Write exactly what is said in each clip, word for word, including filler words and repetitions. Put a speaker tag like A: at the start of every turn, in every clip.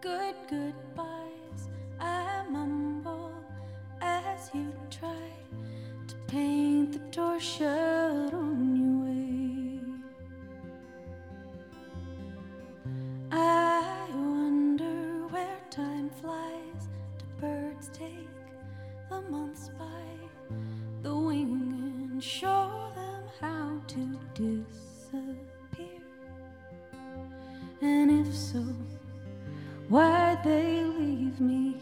A: good goodbyes I mumble as you try to paint the door shut on your way. I wonder where time flies. Do birds take the months by the wing and show them how to disappear? And if so, why'd they leave me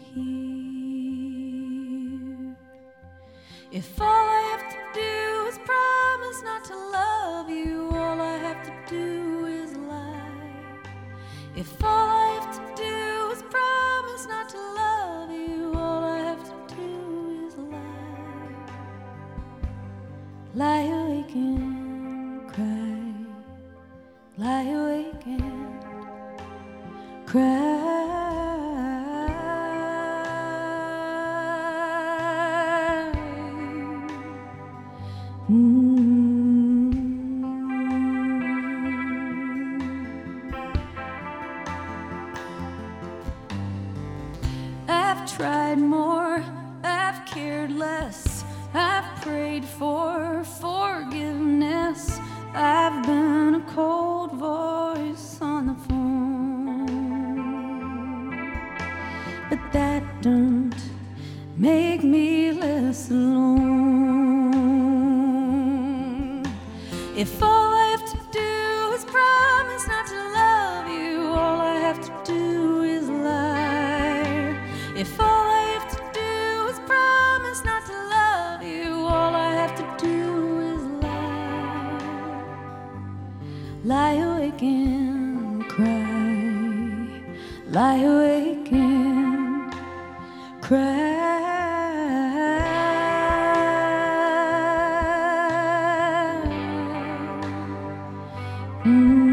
A: here? If all I have to do is promise not to love you, all I have to do is lie. If all I have to do is promise not to love you, all I have to do is lie. Lie awake and cry. Lie awake and cry. Mm. I've tried more, I've cared less, I've prayed for forgiveness, I've been a cold voice on the phone, but that don't make me less alone. If all I have to do is promise not to love you, all I have to do is lie. If all I have to do is promise not to love you, all I have to do is lie. Lie awake and cry. Lie awake and cry. Mm.